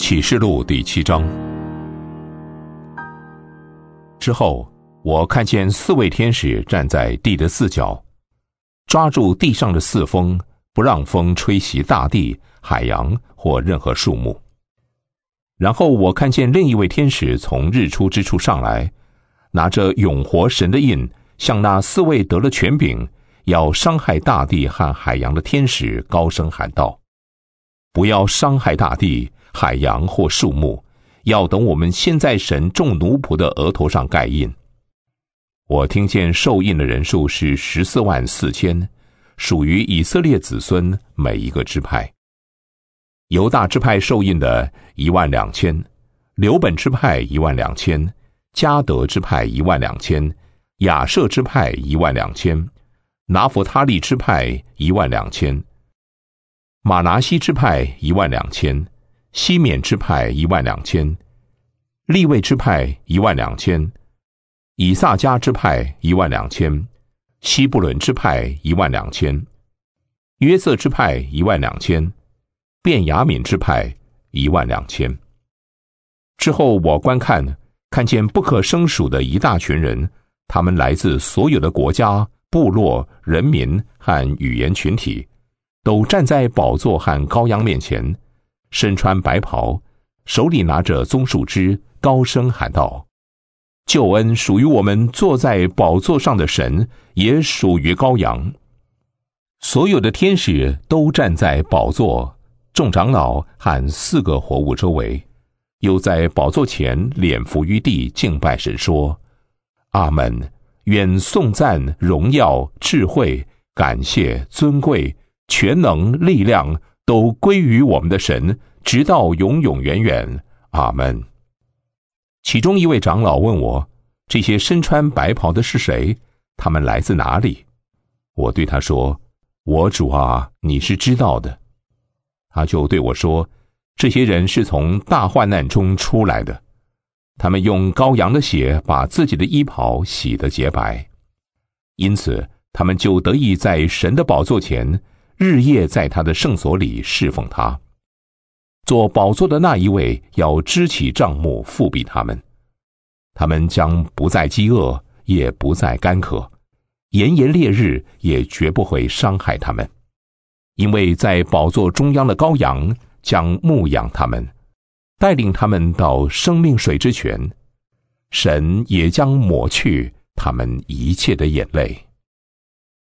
启示录第7章。之后，我看见4位天使站在地的4角，抓住地上的4风，不让风吹袭大地、海洋或任何树木。然后我看见另一位天使从日出之处上来，拿着永活神的印，向那4位得了权柄，要伤害大地和海洋的天使高声喊道：不要伤害大地、海洋或树木，要等我们先在神众奴仆的额头上盖印。我听见受印的人数是144000，属于以色列子孙每一个支派。犹大支派受印的12000，流本支派12000，迦得支派12000，亚设支派12000，拿弗他利支派12000，马拿西支派12000，西缅支派12000，利未支派12000，以萨迦支派12000，西布伦支派12000，约瑟支派12000，便雅悯支派12000。之后我观看见不可胜数的一大群人，他们来自所有的国家、部落、人民和语言群体，都站在宝座和羔羊面前，身穿白袍，手里拿着棕树枝，高声喊道：救恩属于我们坐在宝座上的神，也属于羔羊。所有的天使都站在宝座、众长老和4个活物周围，又在宝座前脸伏于地敬拜神，说：阿们，愿颂赞、荣耀、智慧、感谢、尊贵、全能、力量都归于我们的神，直到永永远远。阿们。其中一位长老问我：这些身穿白袍的是谁？他们来自哪里？我对他说：我主啊，你是知道的。他就对我说：这些人是从大患难中出来的，他们用羔羊的血把自己的衣袍洗得洁白，因此他们就得以在神的宝座前日夜在他的圣所里侍奉他。做宝座的那一位要支起帐幕覆庇他们，他们将不再饥饿，也不再干渴，炎炎烈日也绝不会伤害他们，因为在宝座中央的羔羊将牧养他们，带领他们到生命水之泉，神也将抹去他们一切的眼泪。